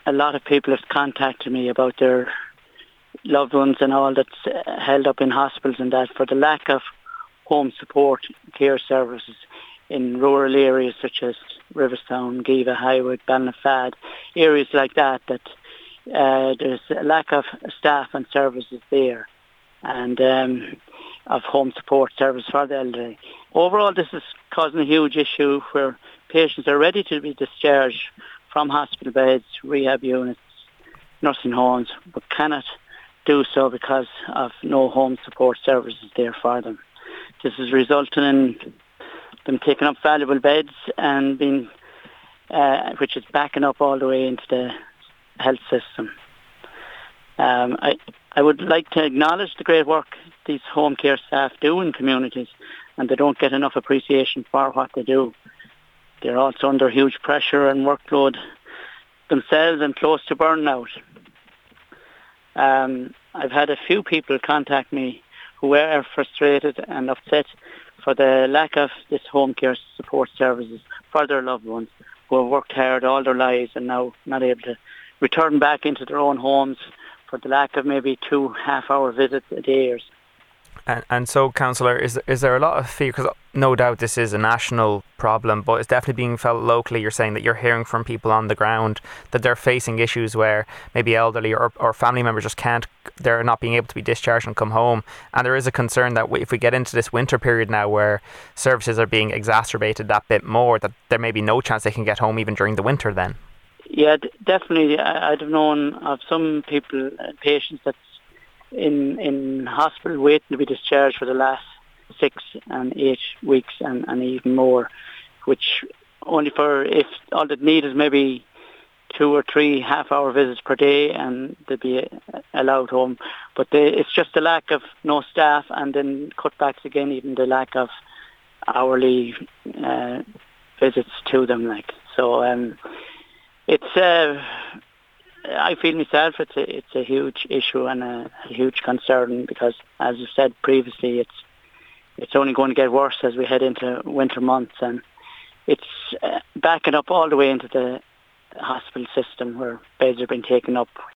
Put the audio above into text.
a lot of people have contacted me about their loved ones and all that's held up in hospitals and that for the lack of home support care services in rural areas such as Riverstown, Giva, Highwood, Ballinafad, areas like that, there's a lack of staff and services there and of home support service for the elderly. Overall, this is causing a huge issue where patients are ready to be discharged from hospital beds, rehab units, nursing homes, but cannot do so because of no home support services there for them. This is resulting in them taking up valuable beds and being, which is backing up all the way into the health system. I would like to acknowledge the great work these home care staff do in communities, and they don't get enough appreciation for what they do. They're also under huge pressure and workload themselves and close to burnout. I've had a few people contact me who are frustrated and upset for the lack of this home care support services for their loved ones who have worked hard all their lives and now not able to return back into their own homes for the lack of maybe 2 half-hour visits a day or so. And so, Councillor, is there a lot of fear? Because no doubt this is a national problem, but it's definitely being felt locally. You're saying that you're hearing from people on the ground that they're facing issues where maybe elderly or family members just they're not being able to be discharged and come home. And there is a concern that if we get into this winter period now where services are being exacerbated that bit more, that there may be no chance they can get home even during the winter then. Yeah, definitely. I'd have known of some people, patients that's in hospital waiting to be discharged for the last 6 and 8 weeks and even more, which only for if all they need is maybe 2 or 3 half-hour visits per day and they'd be allowed home. But it's just the lack of no staff and then cutbacks again, even the lack of hourly visits to them. So it's I feel myself it's a huge issue and a huge concern because, as I said previously, it's only going to get worse as we head into winter months, and it's backing up all the way into the hospital system where beds are being taken up